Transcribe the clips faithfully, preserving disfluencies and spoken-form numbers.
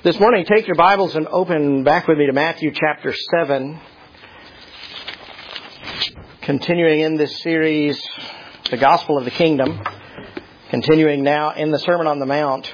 This morning, take your Bibles and open back with me to Matthew chapter seven. Continuing in this series, The Gospel of the Kingdom. Continuing now in the Sermon on the Mount.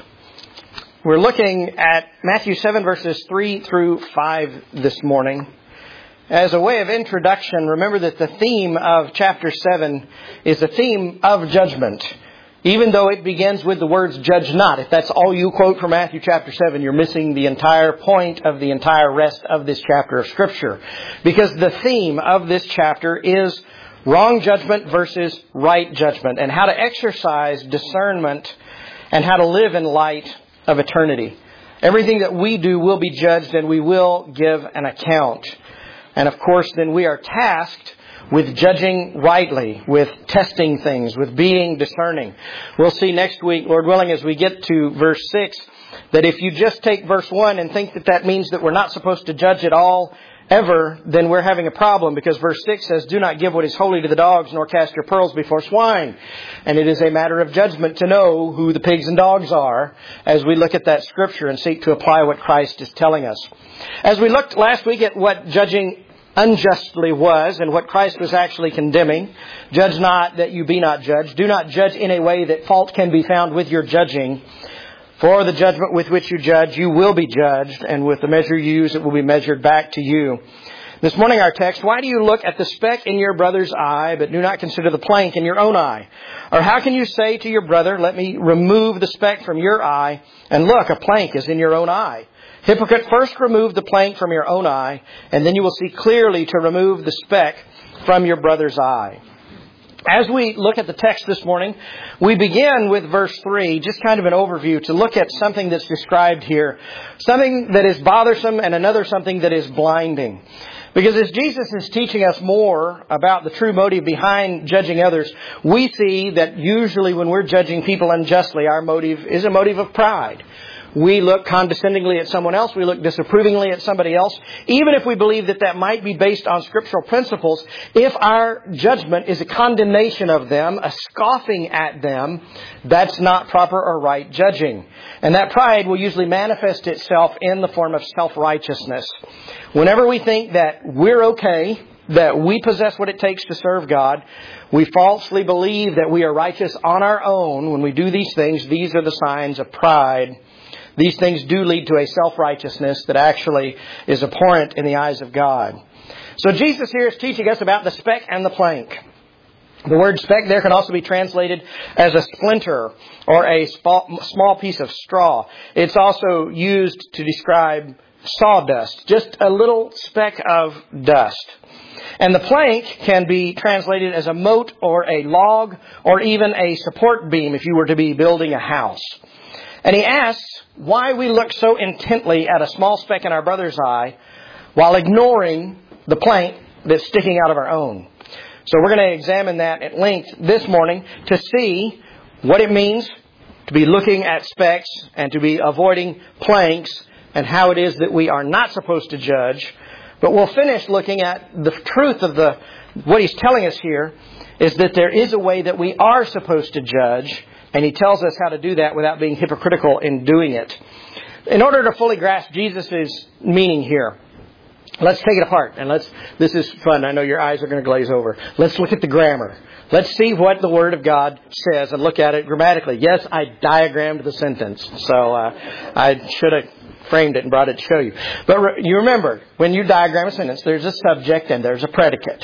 We're looking at Matthew seven verses three through five this morning. As a way of introduction, remember that the theme of chapter seven is a theme of judgment. Even though it begins with the words, judge not. If that's all you quote from Matthew chapter seven, you're missing the entire point of the entire rest of this chapter of Scripture. Because the theme of this chapter is wrong judgment versus right judgment, and how to exercise discernment and how to live in light of eternity. Everything that we do will be judged, and we will give an account. And of course, then we are tasked with judging rightly, with testing things, with being discerning. We'll see next week, Lord willing, as we get to verse six, that if you just take verse one and think that that means that we're not supposed to judge at all, ever, then we're having a problem, because verse six says, do not give what is holy to the dogs, nor cast your pearls before swine. And it is a matter of judgment to know who the pigs and dogs are as we look at that Scripture and seek to apply what Christ is telling us. As we looked last week at what judging unjustly was and what Christ was actually condemning. Judge not that you be not judged. Do not judge in a way that fault can be found with your judging. For the judgment with which you judge, you will be judged, and with the measure you use, it will be measured back to you. This morning our text, why do you look at the speck in your brother's eye, but do not consider the plank in your own eye? Or how can you say to your brother, let me remove the speck from your eye, and look, a plank is in your own eye? Hypocrite, first remove the plank from your own eye, and then you will see clearly to remove the speck from your brother's eye. As we look at the text this morning, we begin with verse three, just kind of an overview to look at something that's described here. Something that is bothersome and another something that is blinding. Because as Jesus is teaching us more about the true motive behind judging others, we see that usually when we're judging people unjustly, our motive is a motive of pride. We look condescendingly at someone else. We look disapprovingly at somebody else. Even if we believe that that might be based on scriptural principles, if our judgment is a condemnation of them, a scoffing at them, that's not proper or right judging. And that pride will usually manifest itself in the form of self-righteousness. Whenever we think that we're okay, that we possess what it takes to serve God, we falsely believe that we are righteous on our own. When we do these things, these are the signs of pride. These things do lead to a self-righteousness that actually is abhorrent in the eyes of God. So Jesus here is teaching us about the speck and the plank. The word speck there can also be translated as a splinter or a small piece of straw. It's also used to describe sawdust, just a little speck of dust. And the plank can be translated as a moat or a log or even a support beam if you were to be building a house. And he asks why we look so intently at a small speck in our brother's eye while ignoring the plank that's sticking out of our own. So we're going to examine that at length this morning to see what it means to be looking at specks and to be avoiding planks and how it is that we are not supposed to judge. But we'll finish looking at the truth of the what he's telling us here is that there is a way that we are supposed to judge. And he tells us how to do that without being hypocritical in doing it. In order to fully grasp Jesus' meaning here, let's take it apart. And let's, this is fun. I know your eyes are going to glaze over. Let's look at the grammar. Let's see what the Word of God says and look at it grammatically. Yes, I diagrammed the sentence. So uh, I should have framed it and brought it to show you. But re- you remember, when you diagram a sentence, there's a subject and there's a predicate.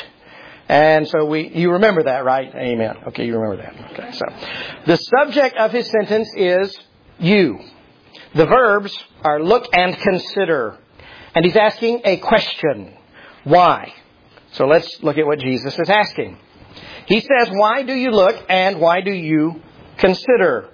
And so we, you remember that, right? Amen. Okay, you remember that. Okay, so the subject of his sentence is you. The verbs are look and consider. And he's asking a question. Why? So let's look at what Jesus is asking. He says, why do you look and why do you consider?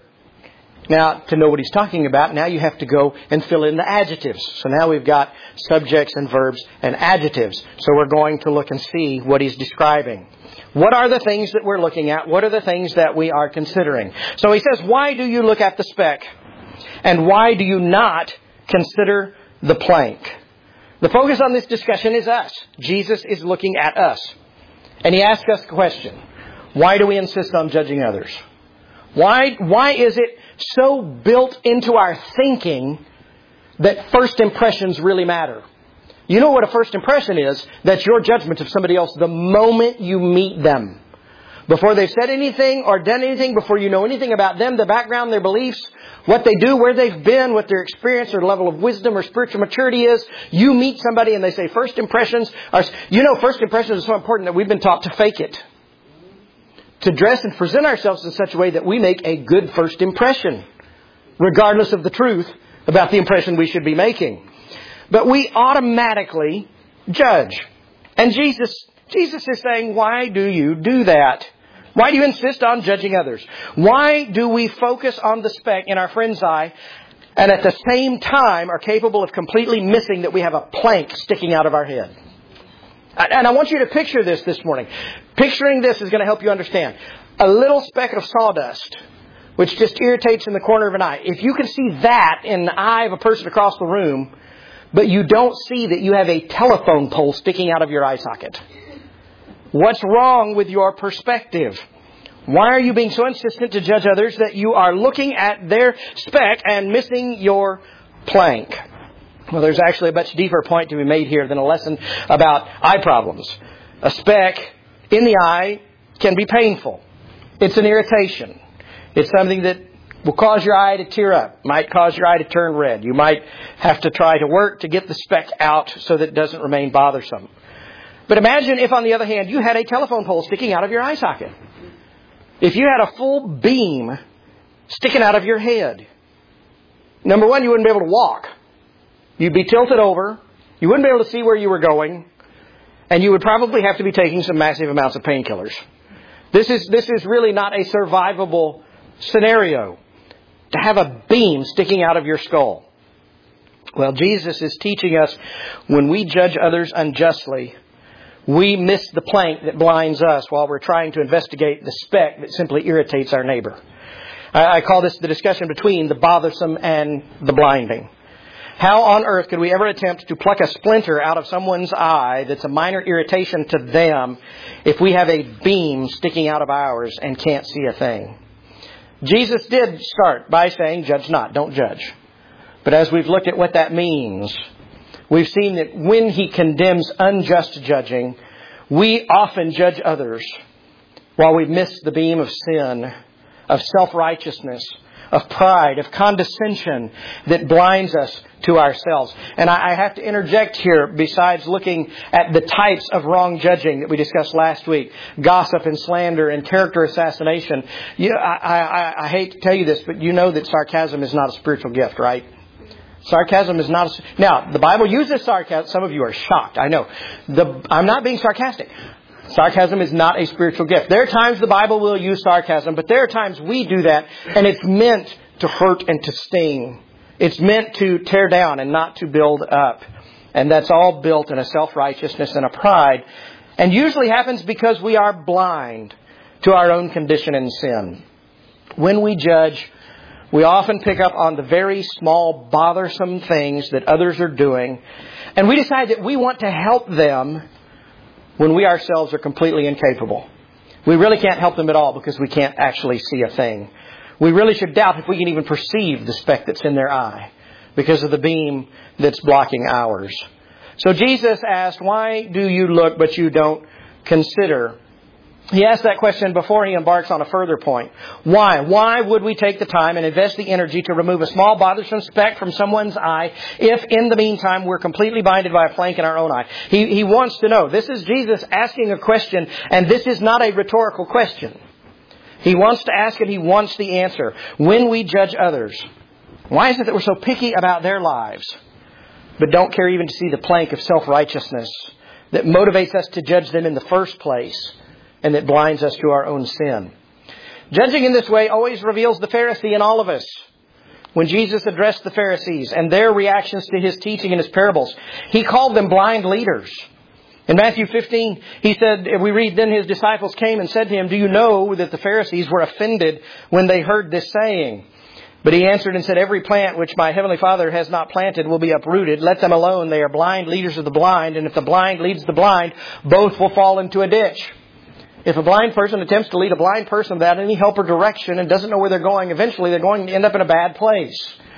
Now, to know what he's talking about, now you have to go and fill in the adjectives. So now we've got subjects and verbs and adjectives. So we're going to look and see what he's describing. What are the things that we're looking at? What are the things that we are considering? So he says, why do you look at the speck? And why do you not consider the plank? The focus on this discussion is us. Jesus is looking at us. And he asks us the question, why do we insist on judging others? Why, why is it so built into our thinking that first impressions really matter. You know what a first impression is? That's your judgment of somebody else the moment you meet them. Before they've said anything or done anything, before you know anything about them, their background, their beliefs, what they do, where they've been, what their experience or level of wisdom or spiritual maturity is, you meet somebody and they say first impressions are... You know, first impressions are so important that we've been taught to fake it. To dress and present ourselves in such a way that we make a good first impression, regardless of the truth about the impression we should be making. But we automatically judge. And Jesus, Jesus is saying, why do you do that? Why do you insist on judging others? Why do we focus on the speck in our friend's eye and at the same time are capable of completely missing that we have a plank sticking out of our head? And I want you to picture this this morning. Picturing this is going to help you understand. A little speck of sawdust, which just irritates in the corner of an eye. If you can see that in the eye of a person across the room, but you don't see that you have a telephone pole sticking out of your eye socket, what's wrong with your perspective? Why are you being so insistent to judge others that you are looking at their speck and missing your plank? Well, there's actually a much deeper point to be made here than a lesson about eye problems. A speck in the eye can be painful. It's an irritation. It's something that will cause your eye to tear up, might cause your eye to turn red. You might have to try to work to get the speck out so that it doesn't remain bothersome. But imagine if, on the other hand, you had a telephone pole sticking out of your eye socket. If you had a full beam sticking out of your head, number one, you wouldn't be able to walk. You'd be tilted over. You wouldn't be able to see where you were going. And you would probably have to be taking some massive amounts of painkillers. This is, this is really not a survivable scenario, to have a beam sticking out of your skull. Well, Jesus is teaching us when we judge others unjustly, we miss the plank that blinds us while we're trying to investigate the speck that simply irritates our neighbor. I, I call this the discussion between the bothersome and the blinding. How on earth could we ever attempt to pluck a splinter out of someone's eye that's a minor irritation to them if we have a beam sticking out of ours and can't see a thing? Jesus did start by saying, judge not, don't judge. But as we've looked at what that means, we've seen that when He condemns unjust judging, we often judge others while we miss the beam of sin, of self-righteousness, of pride, of condescension that blinds us to ourselves. And I have to interject here, besides looking at the types of wrong judging that we discussed last week, gossip and slander and character assassination. You, I, I, I hate to tell you this, but you know that sarcasm is not a spiritual gift, right? Sarcasm is not a... Now, the Bible uses sarcasm. Some of you are shocked, I know. The, I'm not being sarcastic. Sarcasm is not a spiritual gift. There are times the Bible will use sarcasm, but there are times we do that, and it's meant to hurt and to sting. It's meant to tear down and not to build up. And that's all built in a self-righteousness and a pride, and usually happens because we are blind to our own condition in sin. When we judge, we often pick up on the very small, bothersome things that others are doing, and we decide that we want to help them when we ourselves are completely incapable. We really can't help them at all because we can't actually see a thing. We really should doubt if we can even perceive the speck that's in their eye because of the beam that's blocking ours. So Jesus asked, why do you look but you don't consider? He asked that question before he embarks on a further point. Why? Why would we take the time and invest the energy to remove a small bothersome speck from someone's eye if in the meantime we're completely blinded by a plank in our own eye? He, he wants to know. This is Jesus asking a question, and this is not a rhetorical question. He wants to ask and he wants the answer. When we judge others, why is it that we're so picky about their lives, but don't care even to see the plank of self-righteousness that motivates us to judge them in the first place, and that blinds us to our own sin? Judging in this way always reveals the Pharisee in all of us. When Jesus addressed the Pharisees and their reactions to His teaching and His parables, He called them blind leaders. In Matthew fifteen, He said, we read, then His disciples came and said to Him, do you know that the Pharisees were offended when they heard this saying? But He answered and said, every plant which my heavenly Father has not planted will be uprooted. Let them alone. They are blind leaders of the blind. And if the blind leads the blind, both will fall into a ditch. If a blind person attempts to lead a blind person without any help or direction and doesn't know where they're going, eventually they're going to end up in a bad place.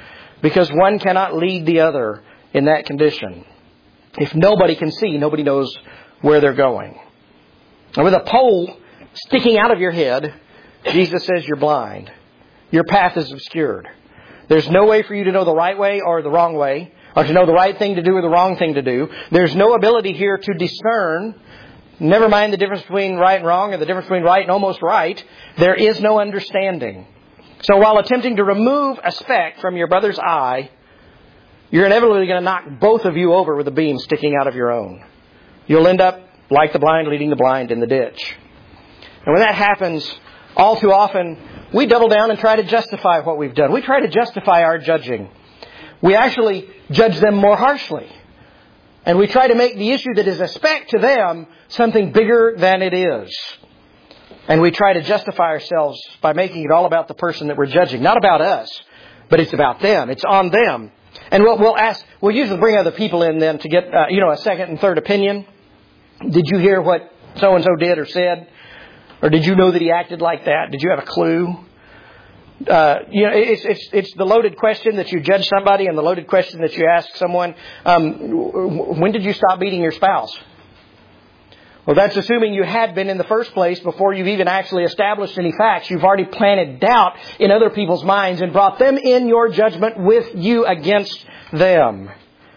because one cannot lead the other in that condition. If nobody can see, nobody knows where they're going. And with a pole sticking out of your head, Jesus says you're blind. Your path is obscured. There's no way for you to know the right way or the wrong way, or to know the right thing to do or the wrong thing to do. There's no ability here to discern, never mind the difference between right and wrong or the difference between right and almost right. There is no understanding. So while attempting to remove a speck from your brother's eye, you're inevitably going to knock both of you over with a beam sticking out of your own. You'll end up like the blind leading the blind in the ditch. And when that happens, all too often, we double down and try to justify what we've done. We try to justify our judging. We actually judge them more harshly. And we try to make the issue that is a speck to them something bigger than it is. And we try to justify ourselves by making it all about the person that we're judging. Not about us, but it's about them. It's on them. And we'll, we'll ask, we'll usually bring other people in then to get, uh, you know, a second and third opinion. Did you hear what so-and-so did or said? Or did you know that he acted like that? Did you have a clue? Uh, you know, it's, it's, it's the loaded question that you judge somebody and the loaded question that you ask someone. Um, when did you stop beating your spouse? Well, that's assuming you had been in the first place before you've even actually established any facts. You've already planted doubt in other people's minds and brought them in your judgment with you against them.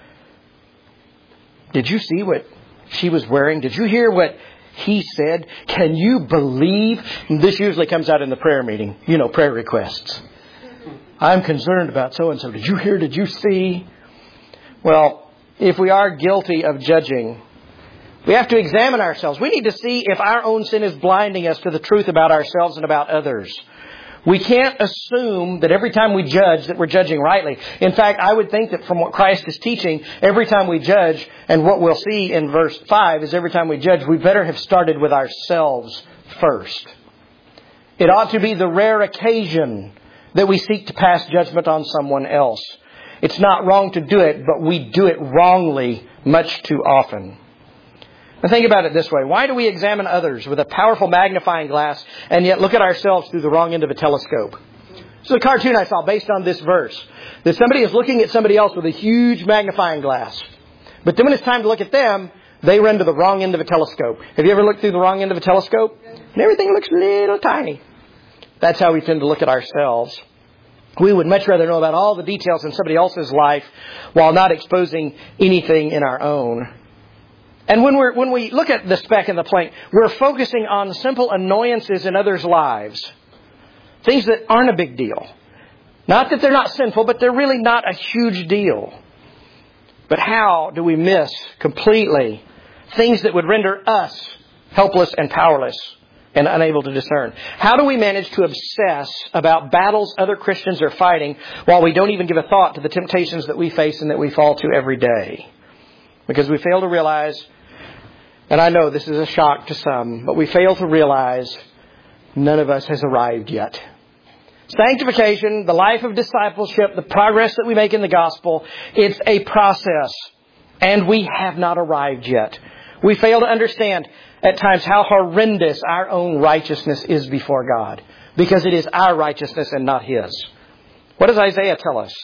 Did you see what she was wearing? Did you hear what he said? Can you believe? And this usually comes out in the prayer meeting. You know, prayer requests. I'm concerned about so-and-so. Did you hear? Did you see? Well, if we are guilty of judging, we have to examine ourselves. We need to see if our own sin is blinding us to the truth about ourselves and about others. We can't assume that every time we judge that we're judging rightly. In fact, I would think that from what Christ is teaching, every time we judge, and what we'll see in verse five is every time we judge, we better have started with ourselves first. It ought to be the rare occasion that we seek to pass judgment on someone else. It's not wrong to do it, but we do it wrongly much too often. Now think about it this way. Why do we examine others with a powerful magnifying glass and yet look at ourselves through the wrong end of a telescope? This is a cartoon I saw based on this verse. That somebody is looking at somebody else with a huge magnifying glass. But then when it's time to look at them, they run to the wrong end of a telescope. Have you ever looked through the wrong end of a telescope? And everything looks little tiny. That's how we tend to look at ourselves. We would much rather know about all the details in somebody else's life while not exposing anything in our own. And when we're when we look at the speck in the plank, we're focusing on simple annoyances in others' lives. Things that aren't a big deal. Not that they're not sinful, but they're really not a huge deal. But how do we miss completely things that would render us helpless and powerless and unable to discern? How do we manage to obsess about battles other Christians are fighting while we don't even give a thought to the temptations that we face and that we fall to every day? Because we fail to realize, and I know this is a shock to some, but we fail to realize none of us has arrived yet. Sanctification, the life of discipleship, the progress that we make in the gospel, it's a process. And we have not arrived yet. We fail to understand at times how horrendous our own righteousness is before God. Because it is our righteousness and not His. What does Isaiah tell us?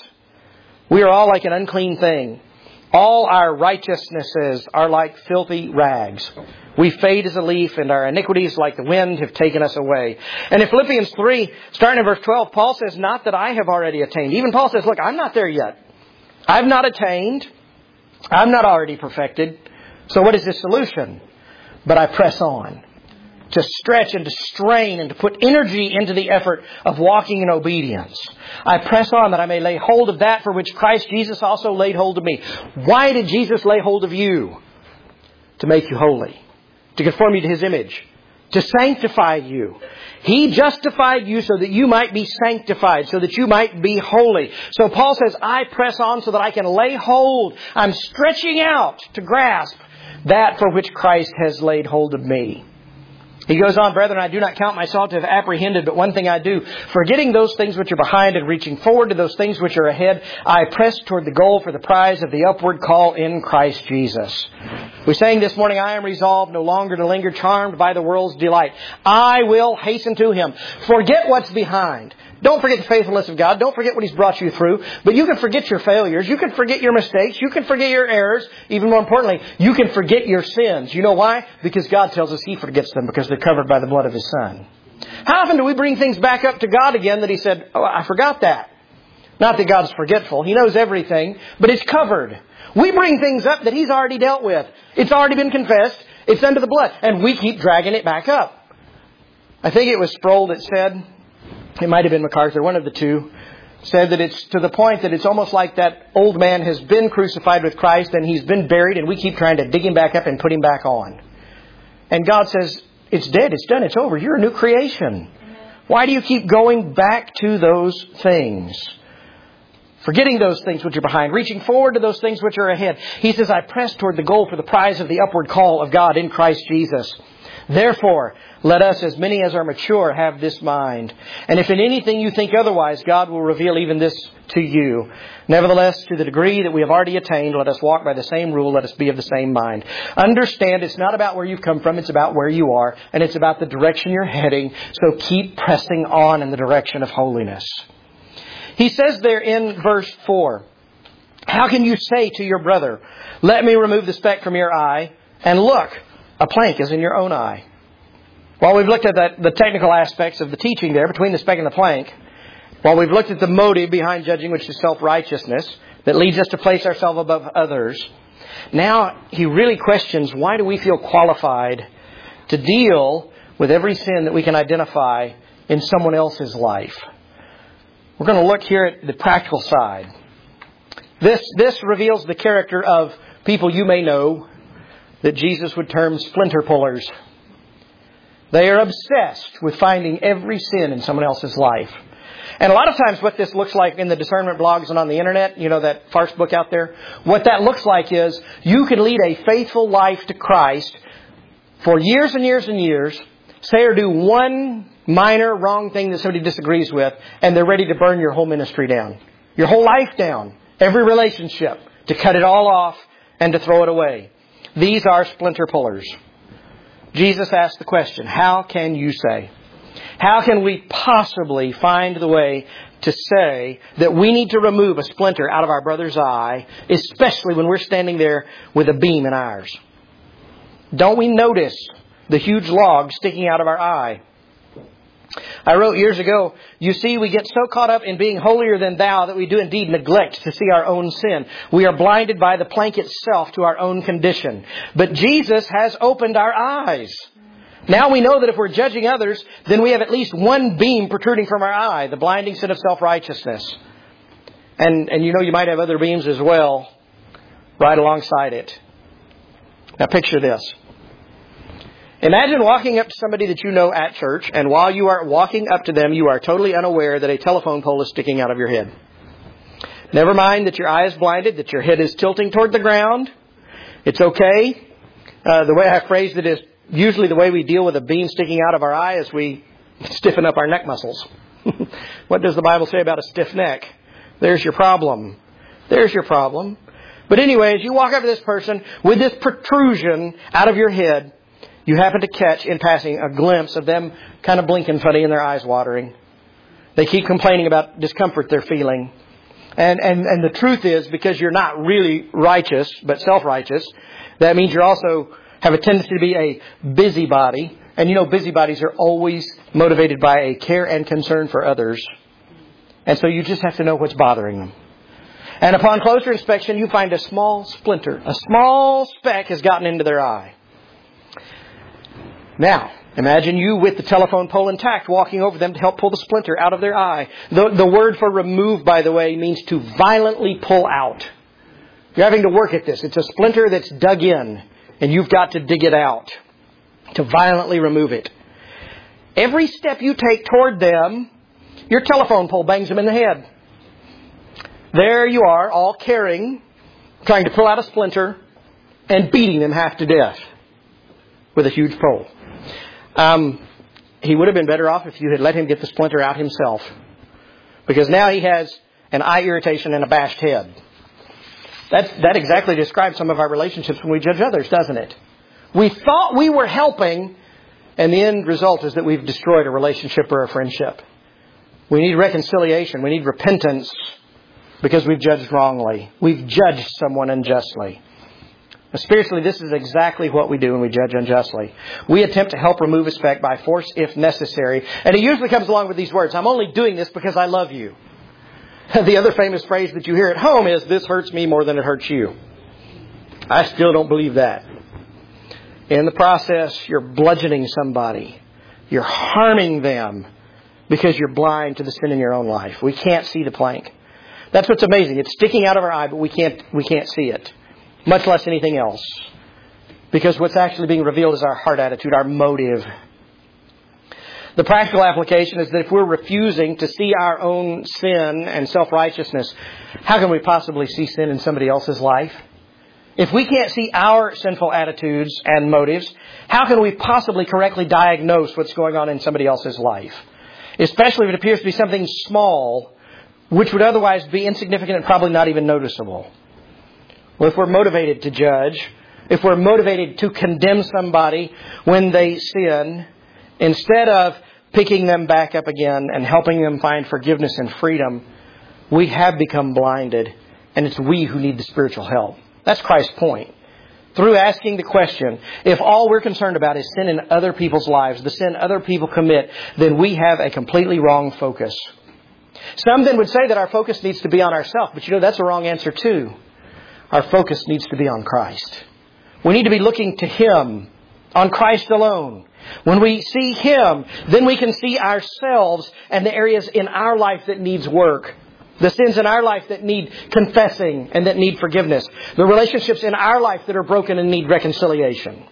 We are all like an unclean thing. All our righteousnesses are like filthy rags. We fade as a leaf, and our iniquities like the wind have taken us away. And in Philippians three, starting in verse twelve, Paul says, not that I have already attained. Even Paul says, look, I'm not there yet. I've not attained. I'm not already perfected. So what is the solution? But I press on to stretch and to strain and to put energy into the effort of walking in obedience. I press on that I may lay hold of that for which Christ Jesus also laid hold of me. Why did Jesus lay hold of you? To make you holy. To conform you to His image. To sanctify you. He justified you so that you might be sanctified. So that you might be holy. So Paul says, I press on so that I can lay hold. I'm stretching out to grasp that for which Christ has laid hold of me. He goes on, brethren, I do not count myself to have apprehended, but one thing I do, forgetting those things which are behind and reaching forward to those things which are ahead, I press toward the goal for the prize of the upward call in Christ Jesus. We sang this morning, I am resolved no longer to linger, charmed by the world's delight. I will hasten to Him. Forget what's behind. Don't forget the faithfulness of God. Don't forget what He's brought you through. But you can forget your failures. You can forget your mistakes. You can forget your errors. Even more importantly, you can forget your sins. You know why? Because God tells us He forgets them because they're covered by the blood of His Son. How often do we bring things back up to God again that He said, oh, I forgot that. Not that God's forgetful. He knows everything, but it's covered. We bring things up that He's already dealt with. It's already been confessed. It's under the blood. And we keep dragging it back up. I think it was Sproul that said, it might have been MacArthur, one of the two, said that it's to the point that it's almost like that old man has been crucified with Christ and He's been buried and we keep trying to dig Him back up and put Him back on. And God says, it's dead, it's done, it's over. You're a new creation. Why do you keep going back to those things? Forgetting those things which are behind, reaching forward to those things which are ahead. He says, I press toward the goal for the prize of the upward call of God in Christ Jesus. Therefore, let us, as many as are mature, have this mind. And if in anything you think otherwise, God will reveal even this to you. Nevertheless, to the degree that we have already attained, let us walk by the same rule. Let us be of the same mind. Understand, it's not about where you've come from. It's about where you are. And it's about the direction you're heading. So keep pressing on in the direction of holiness. He says there in verse four, how can you say to your brother, let me remove the speck from your eye, and look, a plank is in your own eye? While we've looked at that, the technical aspects of the teaching there between the speck and the plank, while we've looked at the motive behind judging, which is self-righteousness, that leads us to place ourselves above others, now he really questions, why do we feel qualified to deal with every sin that we can identify in someone else's life? We're going to look here at the practical side. This, this reveals the character of people you may know that Jesus would term splinter pullers. They are obsessed with finding every sin in someone else's life. And a lot of times what this looks like in the discernment blogs and on the internet, you know, that farce book out there, what that looks like is you can lead a faithful life to Christ for years and years and years, say or do one minor wrong thing that somebody disagrees with, and they're ready to burn your whole ministry down, your whole life down, every relationship, to cut it all off and to throw it away. These are splinter pullers. Jesus asked the question, how can you say? How can we possibly find the way to say that we need to remove a splinter out of our brother's eye, especially when we're standing there with a beam in ours? Don't we notice the huge log sticking out of our eye? I wrote years ago, you see, we get so caught up in being holier than thou that we do indeed neglect to see our own sin. We are blinded by the plank itself to our own condition. But Jesus has opened our eyes. Now we know that if we're judging others, then we have at least one beam protruding from our eye, the blinding sin of self-righteousness. And, and you know, you might have other beams as well right alongside it. Now picture this. Imagine walking up to somebody that you know at church, and while you are walking up to them, you are totally unaware that a telephone pole is sticking out of your head. Never mind that your eye is blinded, that your head is tilting toward the ground. It's okay. Uh, the way I phrased it is, usually the way we deal with a beam sticking out of our eye is we stiffen up our neck muscles. What does the Bible say about a stiff neck? There's your problem. There's your problem. But anyway, as you walk up to this person with this protrusion out of your head, you happen to catch in passing a glimpse of them kind of blinking funny and their eyes watering. They keep complaining about discomfort they're feeling. And, and, and the truth is, because you're not really righteous, but self-righteous, that means you also have a tendency to be a busybody. And you know, busybodies are always motivated by a care and concern for others. And so you just have to know what's bothering them. And upon closer inspection, you find a small splinter, a small speck has gotten into their eye. Now, imagine you with the telephone pole intact walking over them to help pull the splinter out of their eye. The, the word for remove, by the way, means to violently pull out. You're having to work at this. It's a splinter that's dug in, and you've got to dig it out to violently remove it. Every step you take toward them, your telephone pole bangs them in the head. There you are, all caring, trying to pull out a splinter and beating them half to death with a huge pole. Um, he would have been better off if you had let him get the splinter out himself. Because now he has an eye irritation and a bashed head. That, that exactly describes some of our relationships when we judge others, doesn't it? We thought we were helping, and the end result is that we've destroyed a relationship or a friendship. We need reconciliation. We need repentance because we've judged wrongly. We've judged someone unjustly. Spiritually, this is exactly what we do when we judge unjustly. We attempt to help remove a speck by force if necessary. And it usually comes along with these words, I'm only doing this because I love you. The other famous phrase that you hear at home is, this hurts me more than it hurts you. I still don't believe that. In the process, you're bludgeoning somebody. You're harming them because you're blind to the sin in your own life. We can't see the plank. That's what's amazing. It's sticking out of our eye, but we can't, we can't see it. Much less anything else. Because what's actually being revealed is our heart attitude, our motive. The practical application is that if we're refusing to see our own sin and self-righteousness, how can we possibly see sin in somebody else's life? If we can't see our sinful attitudes and motives, how can we possibly correctly diagnose what's going on in somebody else's life? Especially if it appears to be something small, which would otherwise be insignificant and probably not even noticeable. Well, if we're motivated to judge, if we're motivated to condemn somebody when they sin, instead of picking them back up again and helping them find forgiveness and freedom, we have become blinded, and it's we who need the spiritual help. That's Christ's point. Through asking the question, if all we're concerned about is sin in other people's lives, the sin other people commit, then we have a completely wrong focus. Some then would say that our focus needs to be on ourselves, but you know, that's a wrong answer too. Our focus needs to be on Christ. We need to be looking to Him, on Christ alone. When we see Him, then we can see ourselves and the areas in our life that needs work. The sins in our life that need confessing and that need forgiveness. The relationships in our life that are broken and need reconciliation.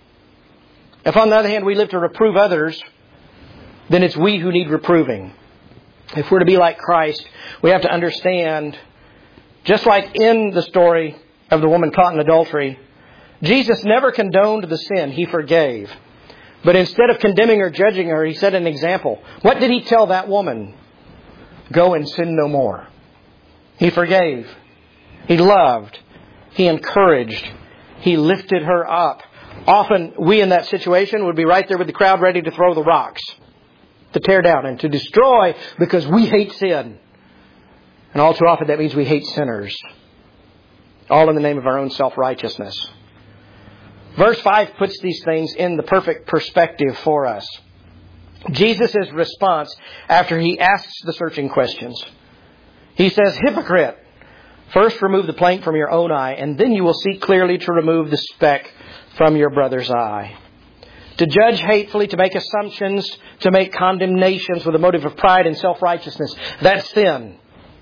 If on the other hand we live to reprove others, then it's we who need reproving. If we're to be like Christ, we have to understand, just like in the story of the woman caught in adultery, Jesus never condoned the sin. He forgave. But instead of condemning or judging her, He set an example. What did He tell that woman? Go and sin no more. He forgave. He loved. He encouraged. He lifted her up. Often we in that situation would be right there with the crowd ready to throw the rocks, to tear down and to destroy because we hate sin. And all too often that means we hate sinners. All in the name of our own self-righteousness. Verse five puts these things in the perfect perspective for us. Jesus' response after He asks the searching questions. He says, hypocrite, first remove the plank from your own eye, and then you will see clearly to remove the speck from your brother's eye. To judge hatefully, to make assumptions, to make condemnations with a motive of pride and self-righteousness, that's sin.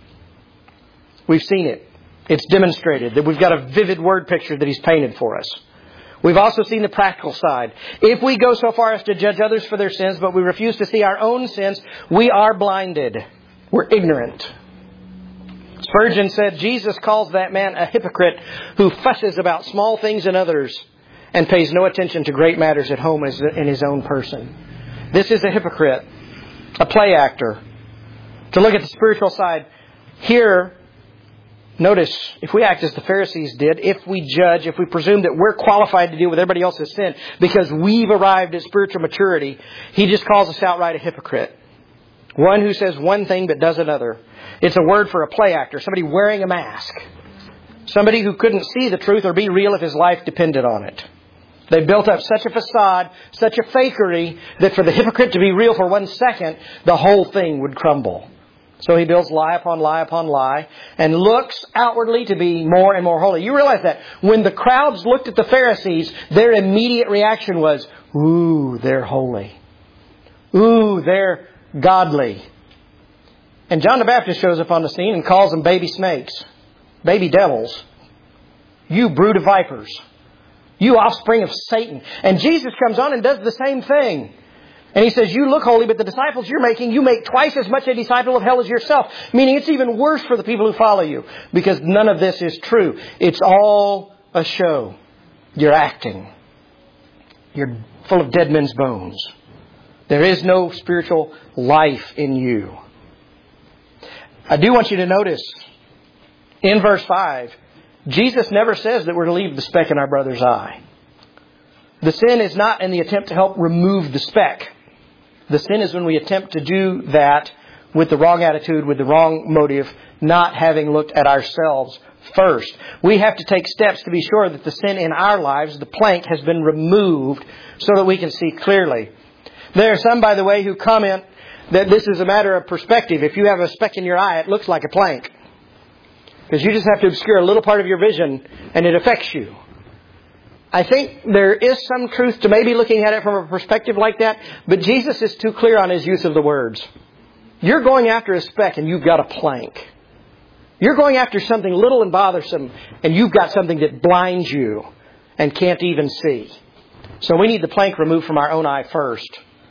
We've seen it. It's demonstrated that we've got a vivid word picture that He's painted for us. We've also seen the practical side. If we go so far as to judge others for their sins, but we refuse to see our own sins, we are blinded. We're ignorant. Spurgeon said, Jesus calls that man a hypocrite who fusses about small things in others and pays no attention to great matters at home in his own person. This is a hypocrite, a play actor. To look at the spiritual side, here, notice, if we act as the Pharisees did, if we judge, if we presume that we're qualified to deal with everybody else's sin because we've arrived at spiritual maturity, He just calls us outright a hypocrite. One who says one thing but does another. It's a word for a play actor, somebody wearing a mask. Somebody who couldn't see the truth or be real if his life depended on it. They built up such a facade, such a fakery, that for the hypocrite to be real for one second, the whole thing would crumble. So he builds lie upon lie upon lie and looks outwardly to be more and more holy. You realize that when the crowds looked at the Pharisees, their immediate reaction was, ooh, they're holy. Ooh, they're godly. And John the Baptist shows up on the scene and calls them baby snakes, baby devils. You brood of vipers. You offspring of Satan. And Jesus comes on and does the same thing. And He says, you look holy, but the disciples you're making, you make twice as much a disciple of hell as yourself. Meaning it's even worse for the people who follow you. Because none of this is true. It's all a show. You're acting. You're full of dead men's bones. There is no spiritual life in you. I do want you to notice, in verse five, Jesus never says that we're to leave the speck in our brother's eye. The sin is not in the attempt to help remove the speck. The sin is when we attempt to do that with the wrong attitude, with the wrong motive, not having looked at ourselves first. We have to take steps to be sure that the sin in our lives, the plank, has been removed so that we can see clearly. There are some, by the way, who comment that this is a matter of perspective. If you have a speck in your eye, it looks like a plank. Because you just have to obscure a little part of your vision and it affects you. I think there is some truth to maybe looking at it from a perspective like that, but Jesus is too clear on His use of the words. You're going after a speck and you've got a plank. You're going after something little and bothersome and you've got something that blinds you and can't even see. So we need the plank removed from our own eye first.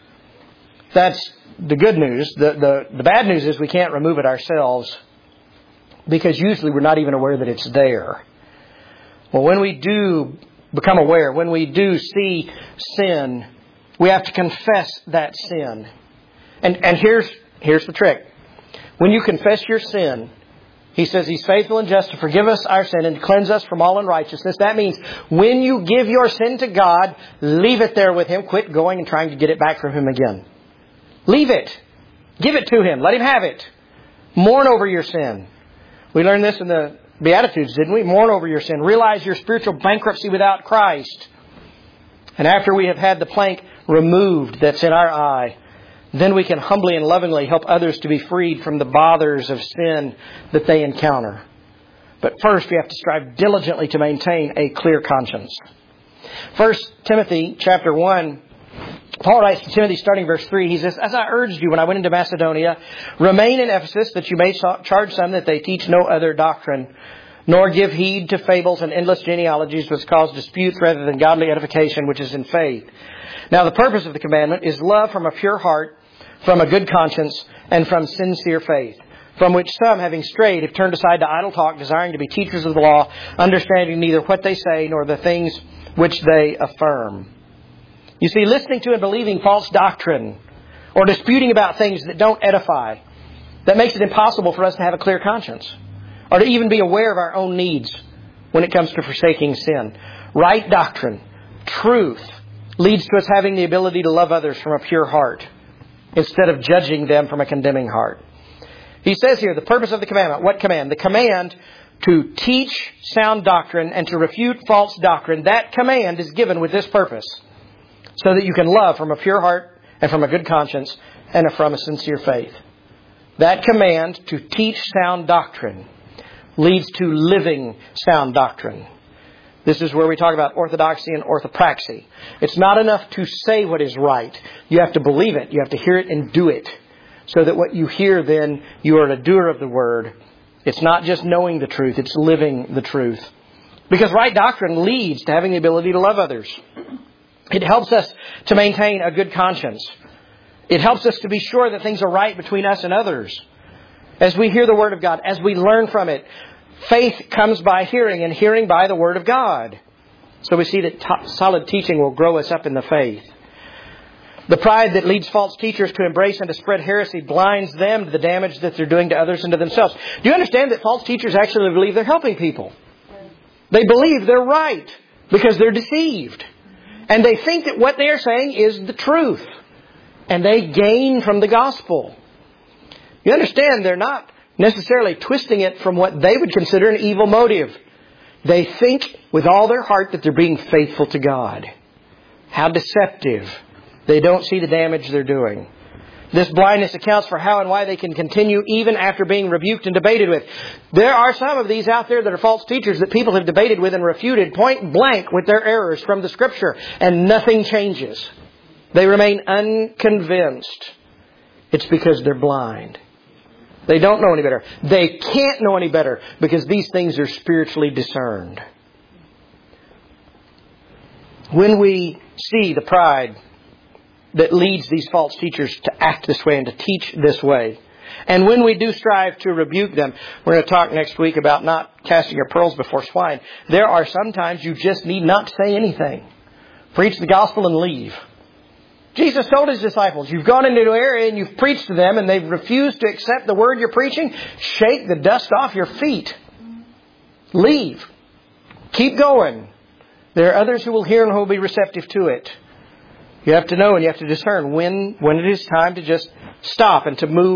That's the good news. The, the, the bad news is we can't remove it ourselves because usually we're not even aware that it's there. Well, when we do become aware, when we do see sin, we have to confess that sin. And, and here's, here's the trick. When you confess your sin, He says He's faithful and just to forgive us our sin and to cleanse us from all unrighteousness. That means when you give your sin to God, leave it there with Him. Quit going and trying to get it back from Him again. Leave it. Give it to Him. Let Him have it. Mourn over your sin. We learned this in the Beatitudes, didn't we? Mourn over your sin. Realize your spiritual bankruptcy without Christ. And after we have had the plank removed that's in our eye, then we can humbly and lovingly help others to be freed from the bothers of sin that they encounter. But first we have to strive diligently to maintain a clear conscience. First Timothy chapter one, Paul writes to Timothy starting verse three, he says, "As I urged you when I went into Macedonia, remain in Ephesus that you may charge some that they teach no other doctrine, nor give heed to fables and endless genealogies which cause disputes rather than godly edification which is in faith. Now the purpose of the commandment is love from a pure heart, from a good conscience, and from sincere faith, from which some, having strayed, have turned aside to idle talk, desiring to be teachers of the law, understanding neither what they say nor the things which they affirm." You see, listening to and believing false doctrine or disputing about things that don't edify, that makes it impossible for us to have a clear conscience or to even be aware of our own needs when it comes to forsaking sin. Right doctrine, truth, leads to us having the ability to love others from a pure heart instead of judging them from a condemning heart. He says here, the purpose of the commandment. What command? The command to teach sound doctrine and to refute false doctrine. That command is given with this purpose, so that you can love from a pure heart and from a good conscience and from a sincere faith. That command to teach sound doctrine leads to living sound doctrine. This is where we talk about orthodoxy and orthopraxy. It's not enough to say what is right. You have to believe it. You have to hear it and do it. So that what you hear then, you are a doer of the word. It's not just knowing the truth, it's living the truth. Because right doctrine leads to having the ability to love others. It helps us to maintain a good conscience. It helps us to be sure that things are right between us and others. As we hear the Word of God, as we learn from it, faith comes by hearing and hearing by the Word of God. So we see that t- solid teaching will grow us up in the faith. The pride that leads false teachers to embrace and to spread heresy blinds them to the damage that they're doing to others and to themselves. Do you understand that false teachers actually believe they're helping people? They believe they're right because they're deceived. And they think that what they are saying is the truth. And they gain from the gospel. You understand, they're not necessarily twisting it from what they would consider an evil motive. They think with all their heart that they're being faithful to God. How deceptive. They don't see the damage they're doing. This blindness accounts for how and why they can continue even after being rebuked and debated with. There are some of these out there that are false teachers that people have debated with and refuted point blank with their errors from the Scripture, and nothing changes. They remain unconvinced. It's because they're blind. They don't know any better. They can't know any better because these things are spiritually discerned. When we see the pride that leads these false teachers to act this way and to teach this way, and when we do strive to rebuke them, we're going to talk next week about not casting your pearls before swine. There are sometimes you just need not say anything. Preach the gospel and leave. Jesus told His disciples, you've gone into an area and you've preached to them and they've refused to accept the word you're preaching. Shake the dust off your feet. Leave. Keep going. There are others who will hear and who will be receptive to it. You have to know and you have to discern when, when it is time to just stop and to move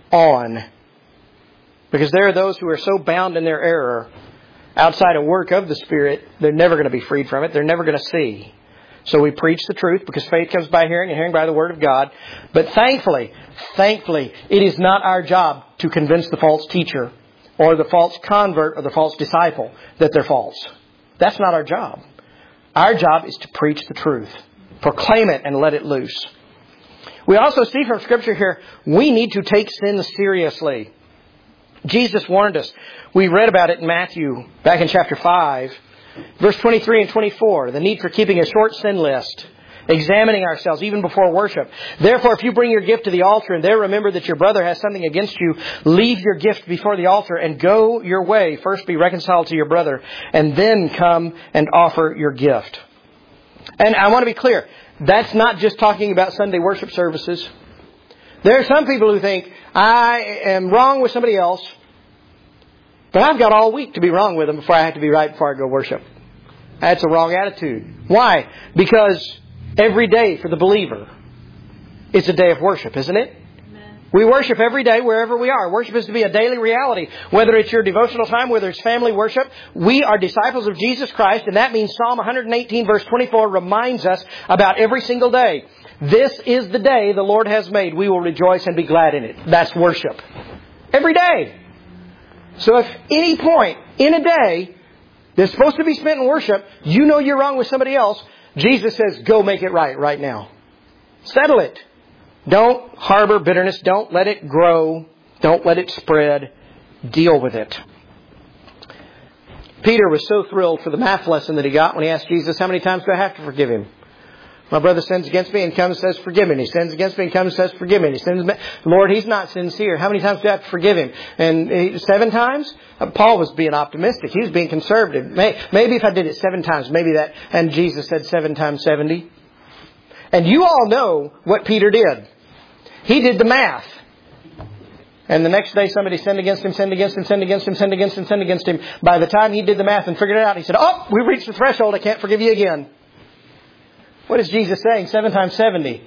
on. Because there are those who are so bound in their error, outside a work of the Spirit, they're never going to be freed from it. They're never going to see. So we preach the truth because faith comes by hearing and hearing by the Word of God. But thankfully, thankfully, it is not our job to convince the false teacher or the false convert or the false disciple that they're false. That's not our job. Our job is to preach the truth. Proclaim it and let it loose. We also see from Scripture here, we need to take sin seriously. Jesus warned us. We read about it in Matthew back in chapter five. Verse twenty-three and twenty-four, the need for keeping a short sin list, examining ourselves even before worship. Therefore, if you bring your gift to the altar and there remember that your brother has something against you, leave your gift before the altar and go your way. First be reconciled to your brother and then come and offer your gift. And I want to be clear, that's not just talking about Sunday worship services. There are some people who think, I am wrong with somebody else, but I've got all week to be wrong with them before I have to be right before I go worship. That's a wrong attitude. Why? Because every day for the believer, it's a day of worship, isn't it? Amen. We worship every day wherever we are. Worship is to be a daily reality. Whether it's your devotional time, whether it's family worship, we are disciples of Jesus Christ, and that means Psalm one eighteen verse twenty-four reminds us about every single day. This is the day the Lord has made. We will rejoice and be glad in it. That's worship. Every day. So if any point in a day that's supposed to be spent in worship, you know you're wrong with somebody else, Jesus says, go make it right right now. Settle it. Don't harbor bitterness. Don't let it grow. Don't let it spread. Deal with it. Peter was so thrilled for the math lesson that he got when he asked Jesus, how many times do I have to forgive him? My brother sins against me and comes and says, forgive me. And he sins against me and comes and says, forgive me. And he sins, Lord, he's not sincere. How many times do I have to forgive him? And he, seven times? Uh, Paul was being optimistic. He was being conservative. May, maybe if I did it seven times, maybe that. And Jesus said seven times seventy. And you all know what Peter did. He did the math. And the next day somebody sinned against him, sinned against him, sinned against him, sinned against him, sinned against him. By the time he did the math and figured it out, he said, oh, we reached the threshold. I can't forgive you again. What is Jesus saying? Seven times seventy.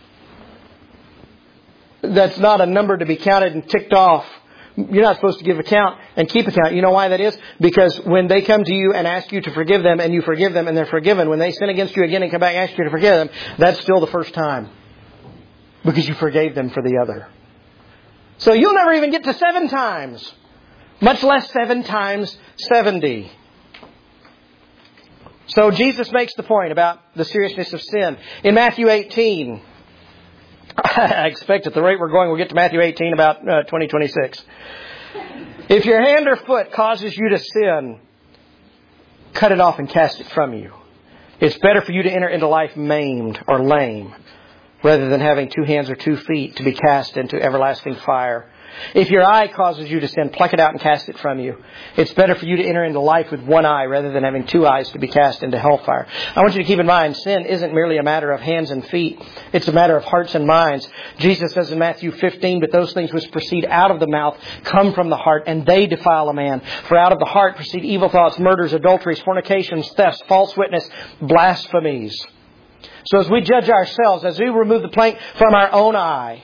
That's not a number to be counted and ticked off. You're not supposed to give account and keep account. You know why that is? Because when they come to you and ask you to forgive them and you forgive them and they're forgiven, when they sin against you again and come back and ask you to forgive them, that's still the first time. Because you forgave them for the other. So you'll never even get to seven times. Much less seven times seventy. So Jesus makes the point about the seriousness of sin. In Matthew eighteen, I expect at the rate we're going, we'll get to Matthew eighteen about uh, twenty twenty-six. If your hand or foot causes you to sin, cut it off and cast it from you. It's better for you to enter into life maimed or lame, rather than having two hands or two feet to be cast into everlasting fire. If your eye causes you to sin, pluck it out and cast it from you. It's better for you to enter into life with one eye rather than having two eyes to be cast into hellfire. I want you to keep in mind, sin isn't merely a matter of hands and feet. It's a matter of hearts and minds. Jesus says in Matthew fifteen, but those things which proceed out of the mouth come from the heart, and they defile a man. For out of the heart proceed evil thoughts, murders, adulteries, fornications, thefts, false witness, blasphemies. So as we judge ourselves, as we remove the plank from our own eye,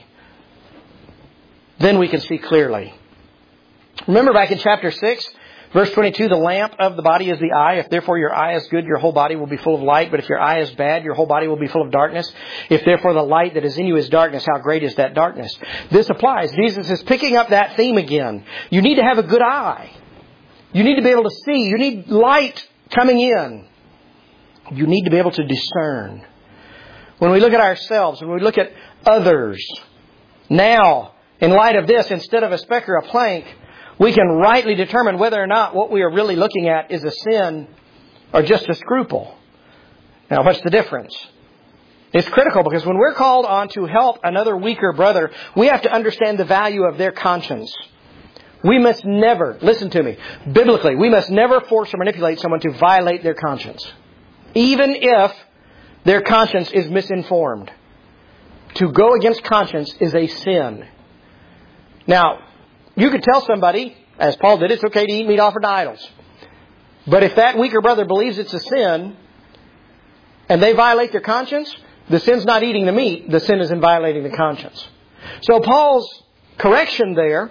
then we can see clearly. Remember back in chapter six, verse twenty-two, the lamp of the body is the eye. If therefore your eye is good, your whole body will be full of light. But if your eye is bad, your whole body will be full of darkness. If therefore the light that is in you is darkness, how great is that darkness? This applies. Jesus is picking up that theme again. You need to have a good eye. You need to be able to see. You need light coming in. You need to be able to discern. When we look at ourselves, when we look at others, now, in light of this, instead of a speck or a plank, we can rightly determine whether or not what we are really looking at is a sin or just a scruple. Now, what's the difference? It's critical because when we're called on to help another weaker brother, we have to understand the value of their conscience. We must never, listen to me, biblically, we must never force or manipulate someone to violate their conscience. Even if their conscience is misinformed. To go against conscience is a sin. Now, you could tell somebody, as Paul did, it's okay to eat meat offered to idols. But if that weaker brother believes it's a sin, and they violate their conscience, the sin's not eating the meat, the sin is in violating the conscience. So Paul's Correction there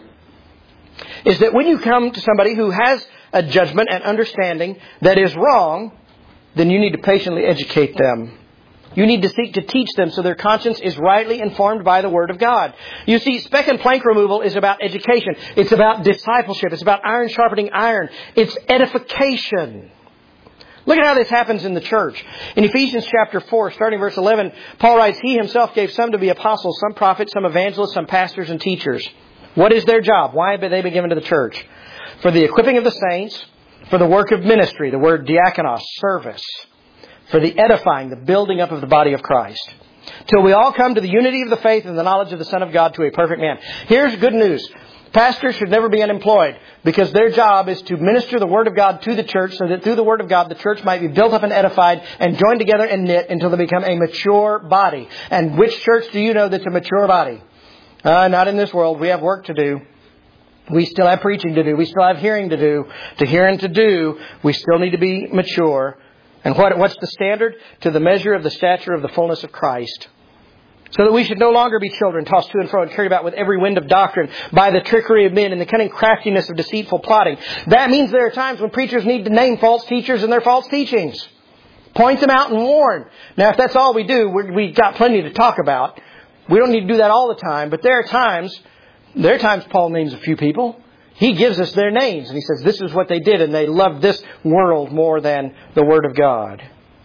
is that when you come to somebody who has a judgment and understanding that is wrong, then you need to patiently educate them. You need to seek to teach them so their conscience is rightly informed by the Word of God. You see, speck and plank removal is about education. It's about discipleship. It's about iron sharpening iron. It's edification. Look at how this happens in the church. In Ephesians chapter four, starting verse eleven, Paul writes, He Himself gave some to be apostles, some prophets, some evangelists, some pastors and teachers. What is their job? Why have they been given to the church? For the equipping of the saints, for the work of ministry, the word diakonos, service, for the edifying, the building up of the body of Christ, till we all come to the unity of the faith and the knowledge of the Son of God, to a perfect man. Here's good news. Pastors should never be unemployed, because their job is to minister the Word of God to the church, so that through the Word of God the church might be built up and edified and joined together and knit until they become a mature body. And which church do you know that's a mature body? Uh, not in this world. We have work to do. We still have preaching to do. We still have hearing to do. To hear and to do, we still need to be mature. And what, what's the standard? To the measure of the stature of the fullness of Christ. So that we should no longer be children tossed to and fro and carried about with every wind of doctrine by the trickery of men and the cunning craftiness of deceitful plotting. That means there are times when preachers need to name false teachers and their false teachings. Point them out and warn. Now, if that's all we do, we're, we've got plenty to talk about. We don't need to do that all the time. But there are times, there are times Paul names a few people. He gives us their names and he says this is what they did, and they loved this world more than the Word of God.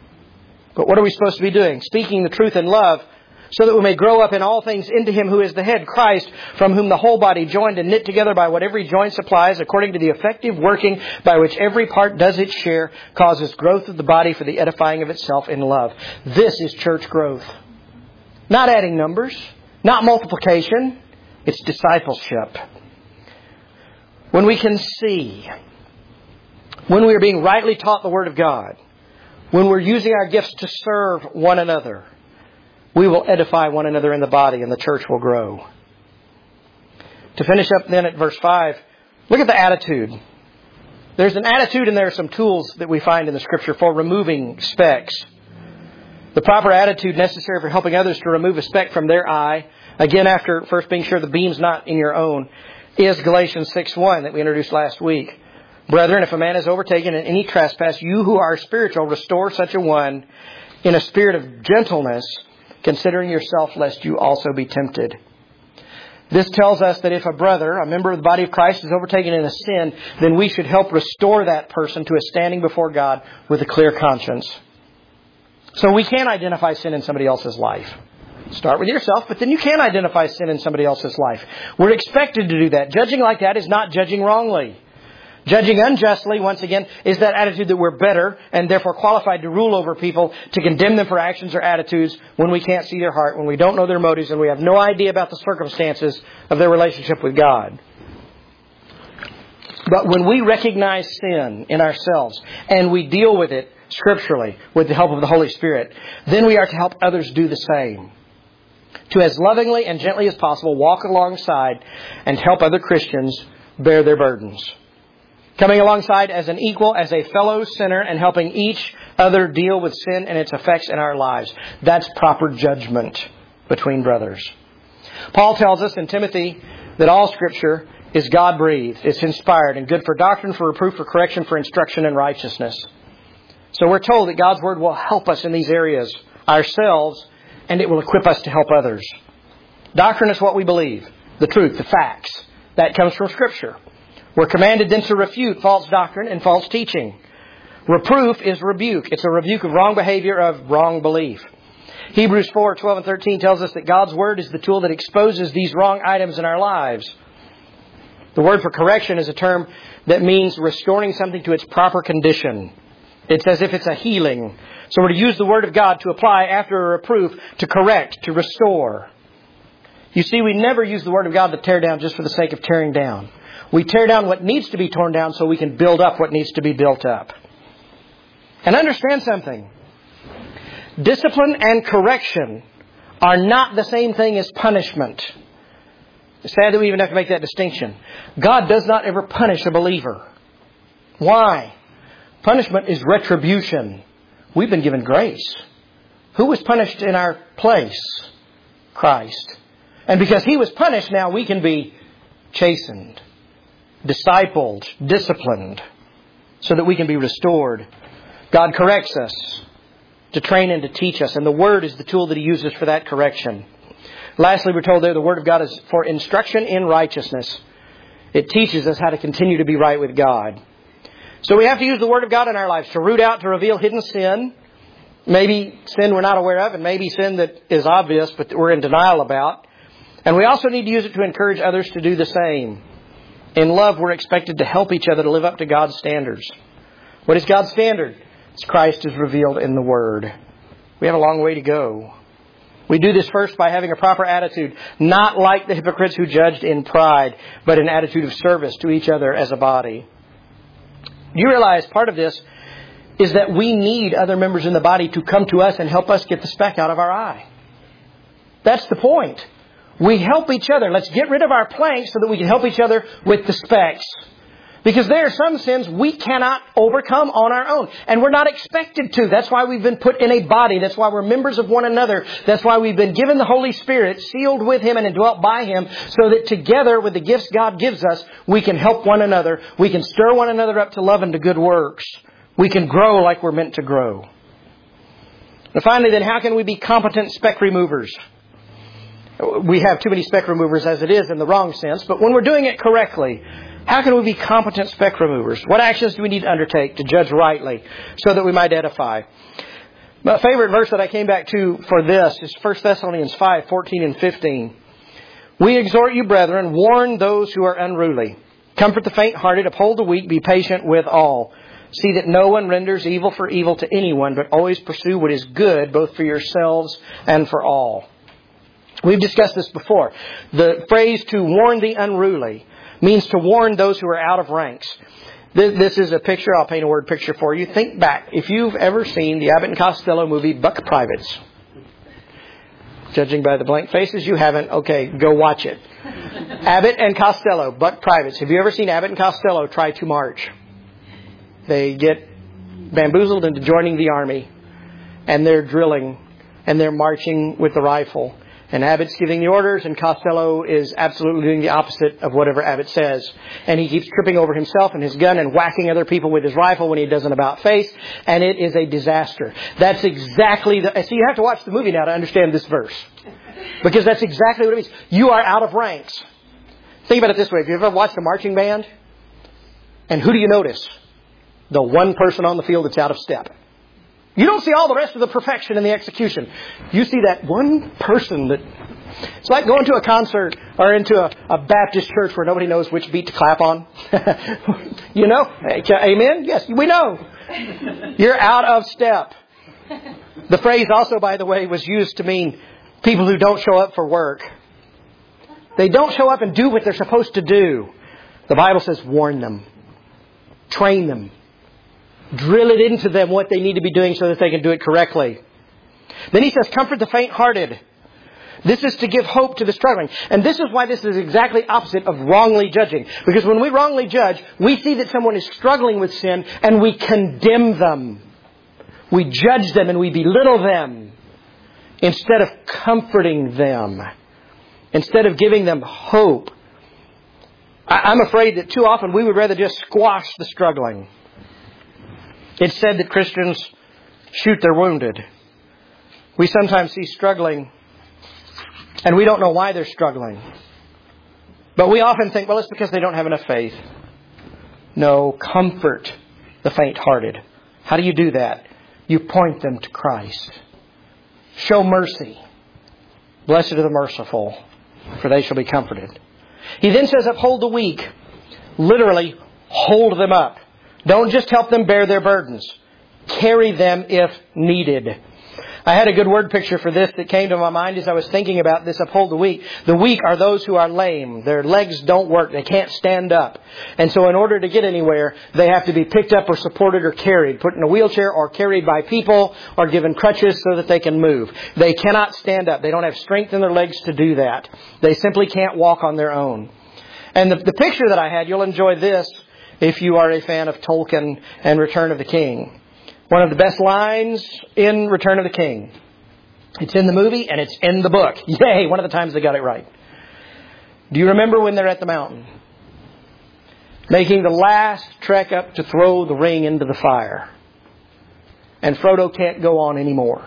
But what are we supposed to be doing? Speaking the truth in love, so that we may grow up in all things into Him who is the head, Christ, from whom the whole body, joined and knit together by what every joint supplies, according to the effective working by which every part does its share, causes growth of the body for the edifying of itself in love. This is church growth. Not adding numbers, not multiplication. It's discipleship. When we can see, when we are being rightly taught the Word of God, when we're using our gifts to serve one another, we will edify one another in the body and the church will grow. To finish up then at verse five, look at the attitude. There's an attitude and there are some tools that we find in the Scripture for removing specks. The proper attitude necessary for helping others to remove a speck from their eye, again after first being sure the beam's not in your own, is Galatians six one that we introduced last week. Brethren, if a man is overtaken in any trespass, you who are spiritual, restore such a one in a spirit of gentleness, considering yourself, lest you also be tempted. This tells us that if a brother, a member of the body of Christ, is overtaken in a sin, then we should help restore that person to a standing before God with a clear conscience. So we can identify sin in somebody else's life. Start with yourself, but then you can identify sin in somebody else's life. We're expected to do that. Judging like that is not judging wrongly. Judging unjustly, once again, is that attitude that we're better and therefore qualified to rule over people, to condemn them for actions or attitudes when we can't see their heart, when we don't know their motives, and we have no idea about the circumstances of their relationship with God. But when we recognize sin in ourselves and we deal with it scripturally with the help of the Holy Spirit, then we are to help others do the same. To as lovingly and gently as possible walk alongside and help other Christians bear their burdens. Coming alongside as an equal, as a fellow sinner, and helping each other deal with sin and its effects in our lives. That's proper judgment between brothers. Paul tells us in Timothy that all Scripture is God-breathed. It's inspired and good for doctrine, for reproof, for correction, for instruction in righteousness. So we're told that God's Word will help us in these areas ourselves, and it will equip us to help others. Doctrine is what we believe. The truth, the facts. That comes from Scripture. We're commanded then to refute false doctrine and false teaching. Reproof is rebuke. It's a rebuke of wrong behavior, of wrong belief. Hebrews four, twelve and thirteen tells us that God's Word is the tool that exposes these wrong items in our lives. The word for correction is a term that means restoring something to its proper condition. It's as if it's a healing. So we're to use the Word of God to apply after a reproof, to correct, to restore. You see, we never use the Word of God to tear down just for the sake of tearing down. We tear down what needs to be torn down so we can build up what needs to be built up. And understand something. Discipline and correction are not the same thing as punishment. It's sad that we even have to make that distinction. God does not ever punish a believer. Why? Punishment is retribution. We've been given grace. Who was punished in our place? Christ. And because He was punished, now we can be chastened, discipled, disciplined, so that we can be restored. God corrects us to train and to teach us. And the Word is the tool that He uses for that correction. Lastly, we're told there the Word of God is for instruction in righteousness. It teaches us how to continue to be right with God. So we have to use the Word of God in our lives to root out, to reveal hidden sin. Maybe sin we're not aware of, and maybe sin that is obvious but that we're in denial about. And we also need to use it to encourage others to do the same. In love, we're expected to help each other to live up to God's standards. What is God's standard? It's Christ is revealed in the Word. We have a long way to go. We do this first by having a proper attitude, not like the hypocrites who judged in pride, but an attitude of service to each other as a body. Do you realize part of this is that we need other members in the body to come to us and help us get the speck out of our eye? That's the point. We help each other. Let's get rid of our planks so that we can help each other with the specks. Because there are some sins we cannot overcome on our own. And we're not expected to. That's why we've been put in a body. That's why we're members of one another. That's why we've been given the Holy Spirit, sealed with Him and indwelt by Him, so that together with the gifts God gives us, we can help one another. We can stir one another up to love and to good works. We can grow like we're meant to grow. And finally, then, how can we be competent speck removers? We have too many speck removers as it is in the wrong sense. But when we're doing it correctly, how can we be competent speck removers? What actions do we need to undertake to judge rightly so that we might edify? My favorite verse that I came back to for this is First Thessalonians five, fourteen and fifteen. We exhort you, brethren, warn those who are unruly. Comfort the faint-hearted, uphold the weak, be patient with all. See that no one renders evil for evil to anyone, but always pursue what is good, both for yourselves and for all. We've discussed this before. The phrase to warn the unruly means to warn those who are out of ranks. This is a picture. I'll paint a word picture for you. Think back. If you've ever seen the Abbott and Costello movie, Buck Privates. Judging by the blank faces, you haven't. Okay, go watch it. Abbott and Costello, Buck Privates. Have you ever seen Abbott and Costello try to march? They get bamboozled into joining the army. And they're drilling. And they're marching with the rifle. And Abbott's giving the orders, and Costello is absolutely doing the opposite of whatever Abbott says. And he keeps tripping over himself and his gun and whacking other people with his rifle when he does an about face. And it is a disaster. That's exactly the... See, you have to watch the movie now to understand this verse. Because that's exactly what it means. You are out of ranks. Think about it this way. Have you ever watched a marching band? And who do you notice? The one person on the field that's out of step. You don't see all the rest of the perfection in the execution. You see that one person that... It's like going to a concert or into a, a Baptist church where nobody knows which beat to clap on. You know? Amen? Yes, we know. You're out of step. The phrase also, by the way, was used to mean people who don't show up for work. They don't show up and do what they're supposed to do. The Bible says warn them. Train them. Drill it into them what they need to be doing so that they can do it correctly. Then he says, comfort the faint-hearted. This is to give hope to the struggling. And this is why this is exactly opposite of wrongly judging. Because when we wrongly judge, we see that someone is struggling with sin and we condemn them. We judge them and we belittle them instead of comforting them. Instead of giving them hope. I'm afraid that too often we would rather just squash the struggling. It's said that Christians shoot their wounded. We sometimes see struggling and we don't know why they're struggling. But we often think, well, it's because they don't have enough faith. No, comfort the faint-hearted. How do you do that? You point them to Christ. Show mercy. Blessed are the merciful, for they shall be comforted. He then says, uphold the weak. Literally, hold them up. Don't just help them bear their burdens. Carry them if needed. I had a good word picture for this that came to my mind as I was thinking about this uphold the weak. The weak are those who are lame. Their legs don't work. They can't stand up. And so in order to get anywhere, they have to be picked up or supported or carried, put in a wheelchair or carried by people or given crutches so that they can move. They cannot stand up. They don't have strength in their legs to do that. They simply can't walk on their own. And the, the picture that I had, you'll enjoy this if you are a fan of Tolkien and Return of the King. One of the best lines in Return of the King. It's in the movie and it's in the book. Yay, one of the times they got it right. Do you remember when they're at the mountain? Making the last trek up to throw the ring into the fire. And Frodo can't go on anymore.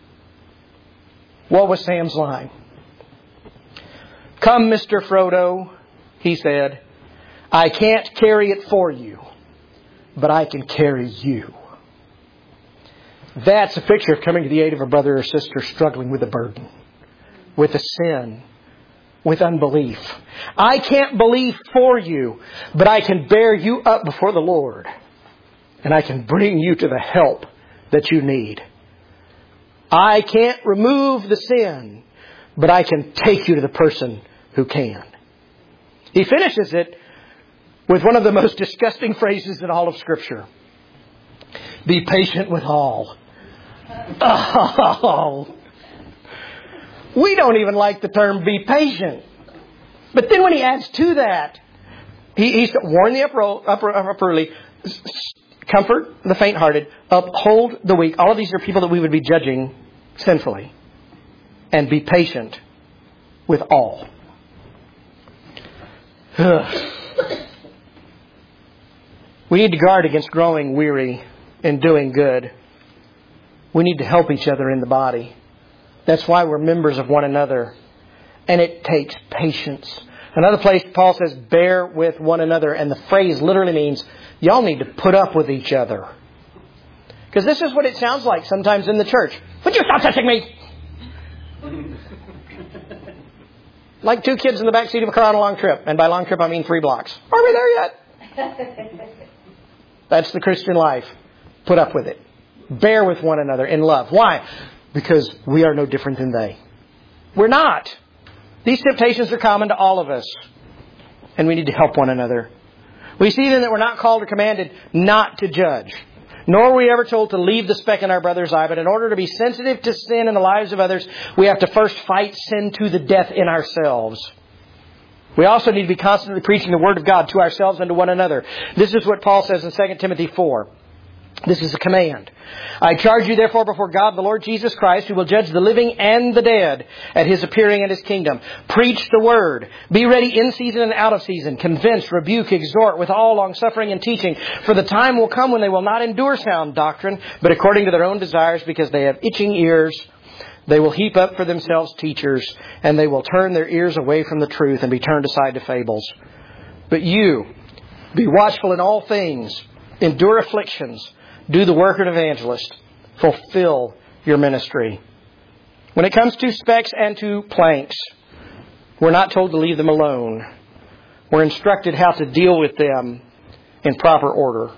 What was Sam's line? "Come, Mister Frodo," he said. "I can't carry it for you, but I can carry you." That's a picture of coming to the aid of a brother or sister struggling with a burden, with a sin, with unbelief. I can't believe for you, but I can bear you up before the Lord. And I can bring you to the help that you need. I can't remove the sin, but I can take you to the person who can. He finishes it with one of the most disgusting phrases in all of Scripture. Be patient with all. Oh, we don't even like the term be patient. But then when he adds to that, he, he's warn the uproarly, comfort the faint-hearted, uphold the weak. All of these are people that we would be judging sinfully. And be patient with all. We need to guard against growing weary in doing good. We need to help each other in the body. That's why we're members of one another. And it takes patience. Another place, Paul says, bear with one another. And the phrase literally means, y'all need to put up with each other. Because this is what it sounds like sometimes in the church. Would you stop touching me? Like two kids in the back seat of a car on a long trip. And by long trip, I mean three blocks. Are we there yet? That's the Christian life. Put up with it. Bear with one another in love. Why? Because we are no different than they. We're not. These temptations are common to all of us. And we need to help one another. We see then that we're not called or commanded not to judge. Nor are we ever told to leave the speck in our brother's eye. But in order to be sensitive to sin in the lives of others, we have to first fight sin to the death in ourselves. We also need to be constantly preaching the Word of God to ourselves and to one another. This is what Paul says in Second Timothy four. This is a command. I charge you therefore before God, the Lord Jesus Christ, who will judge the living and the dead at His appearing in His kingdom. Preach the Word. Be ready in season and out of season. Convince, rebuke, exhort with all longsuffering and teaching. For the time will come when they will not endure sound doctrine, but according to their own desires, because they have itching ears, they will heap up for themselves teachers, and they will turn their ears away from the truth and be turned aside to fables. But you, be watchful in all things, endure afflictions, do the work of an evangelist. Fulfill your ministry. When it comes to specks and to planks, we're not told to leave them alone. We're instructed how to deal with them in proper order.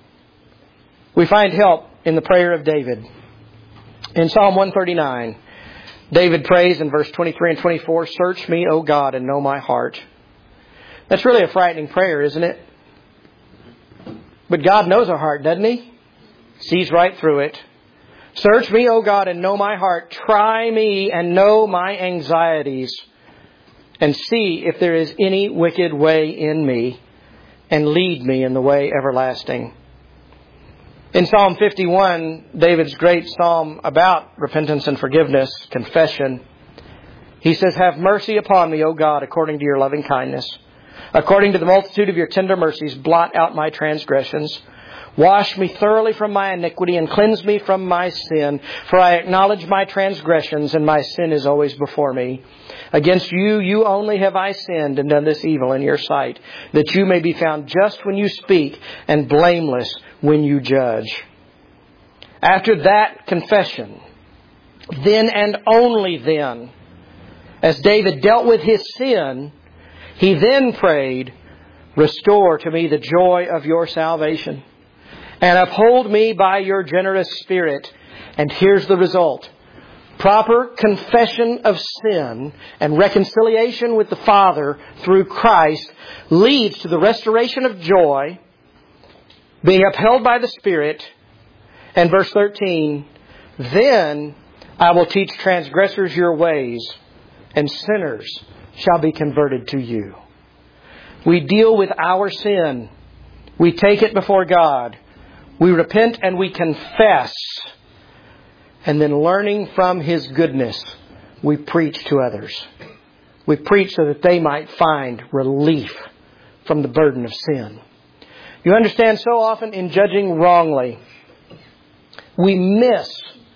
We find help in the prayer of David. In Psalm one thirty-nine, David prays in verse twenty-three and twenty-four, "Search me, O God, and know my heart." That's really a frightening prayer, isn't it? But God knows our heart, doesn't He? Sees right through it. Search me, O God, and know my heart. Try me and know my anxieties. And see if there is any wicked way in me. And lead me in the way everlasting. In Psalm fifty-one, David's great psalm about repentance and forgiveness, confession, he says, "Have mercy upon me, O God, according to your loving kindness. According to the multitude of your tender mercies, blot out my transgressions. Wash me thoroughly from my iniquity and cleanse me from my sin. For I acknowledge my transgressions, and my sin is always before me. Against you, you only have I sinned and done this evil in your sight, that you may be found just when you speak and blameless when you judge." After that confession, then and only then, as David dealt with his sin, he then prayed, "Restore to me the joy of your salvation, and uphold me by your generous Spirit." And here's the result. Proper confession of sin and reconciliation with the Father through Christ leads to the restoration of joy, being upheld by the Spirit. And verse thirteen, "Then I will teach transgressors your ways, and sinners shall be converted to you." We deal with our sin. We take it before God. We repent and we confess. And then learning from His goodness, we preach to others. We preach so that they might find relief from the burden of sin. You understand, so often in judging wrongly, we miss,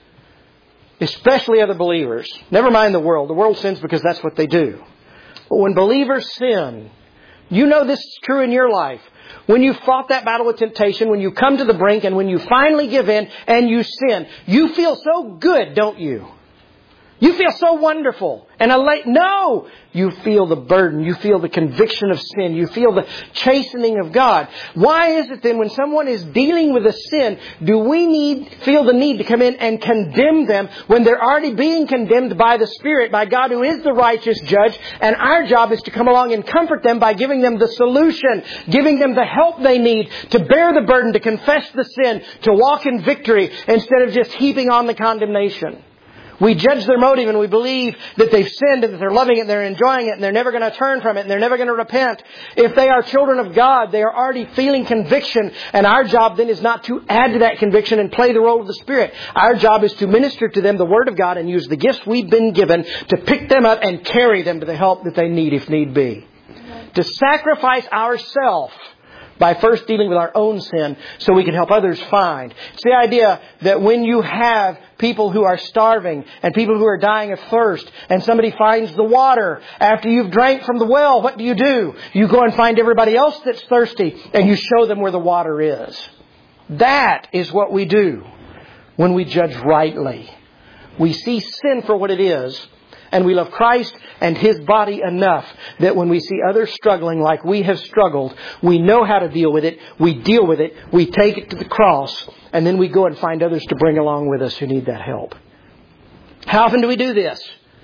especially other believers. Never mind the world. The world sins because that's what they do. But when believers sin, you know this is true in your life. When you fought that battle with temptation, when you come to the brink, and when you finally give in and you sin, you feel so good, don't you? You feel so wonderful and elate. No! You feel the burden. You feel the conviction of sin. You feel the chastening of God. Why is it then when someone is dealing with a sin, do we need feel the need to come in and condemn them when they're already being condemned by the Spirit, by God who is the righteous judge? And our job is to come along and comfort them by giving them the solution, giving them the help they need to bear the burden, to confess the sin, to walk in victory instead of just heaping on the condemnation. We judge their motive and we believe that they've sinned and that they're loving it and they're enjoying it and they're never going to turn from it and they're never going to repent. If they are children of God, they are already feeling conviction, and our job then is not to add to that conviction and play the role of the Spirit. Our job is to minister to them the Word of God and use the gifts we've been given to pick them up and carry them to the help that they need if need be. To sacrifice ourselves by first dealing with our own sin so we can help others find. It's the idea that when you have people who are starving and people who are dying of thirst and somebody finds the water after you've drank from the well, what do you do? You go and find everybody else that's thirsty and you show them where the water is. That is what we do when we judge rightly. We see sin for what it is, and we love Christ and His body enough that when we see others struggling like we have struggled, we know how to deal with it. We deal with it. We take it to the cross. And then we go and find others to bring along with us who need that help. How often do we do this?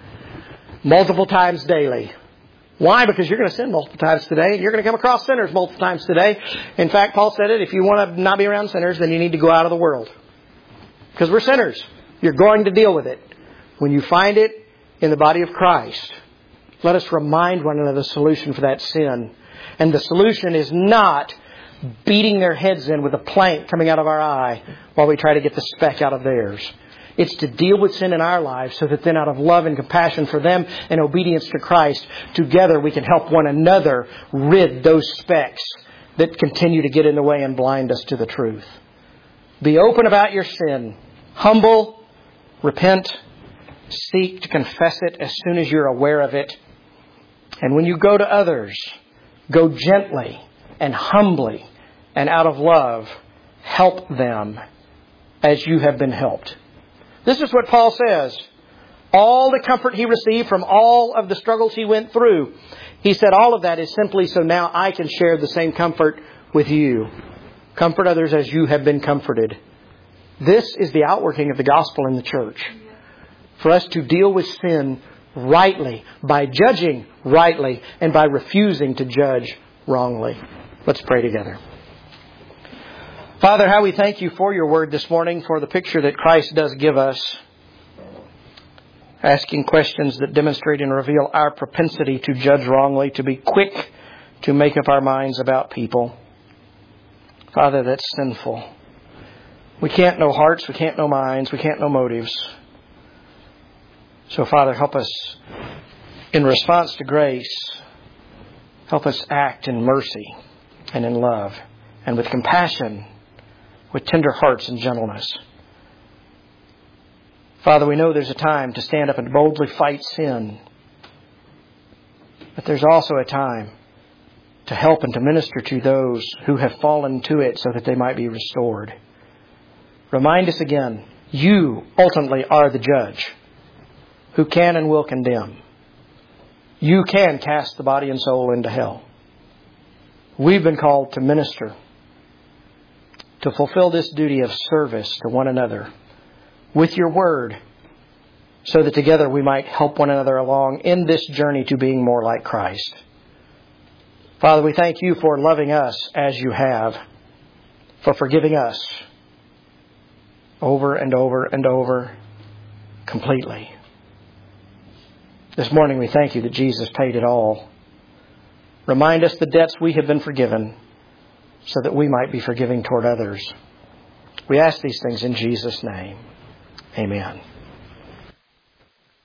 Multiple times daily. Why? Because you're going to sin multiple times today. And you're going to come across sinners multiple times today. In fact, Paul said it, if you want to not be around sinners, then you need to go out of the world. Because we're sinners. You're going to deal with it. When you find it in the body of Christ, let us remind one another the solution for that sin. And the solution is not beating their heads in with a plank coming out of our eye while we try to get the speck out of theirs. It's to deal with sin in our lives so that then out of love and compassion for them and obedience to Christ, together we can help one another rid those specks that continue to get in the way and blind us to the truth. Be open about your sin. Humble, repent, seek to confess it as soon as you're aware of it. And when you go to others, go gently and humbly and out of love, help them as you have been helped. This is what Paul says. All the comfort he received from all of the struggles he went through, he said all of that is simply so now I can share the same comfort with you. Comfort others as you have been comforted. This is the outworking of the gospel in the church. For us to deal with sin rightly, by judging rightly, and by refusing to judge wrongly. Let's pray together. Father, how we thank you for your word this morning, for the picture that Christ does give us, asking questions that demonstrate and reveal our propensity to judge wrongly, to be quick to make up our minds about people. Father, that's sinful. We can't know hearts, we can't know minds, we can't know motives. So, Father, help us in response to grace. Help us act in mercy and in love and with compassion, with tender hearts and gentleness. Father, we know there's a time to stand up and boldly fight sin. But there's also a time to help and to minister to those who have fallen to it so that they might be restored. Remind us again, you ultimately are the judge who can and will condemn. You can cast the body and soul into hell. We've been called to minister, to fulfill this duty of service to one another with your word, so that together we might help one another along in this journey to being more like Christ. Father, we thank you for loving us as you have, for forgiving us over and over and over completely. This morning we thank you that Jesus paid it all. Remind us the debts we have been forgiven so that we might be forgiving toward others. We ask these things in Jesus' name. Amen.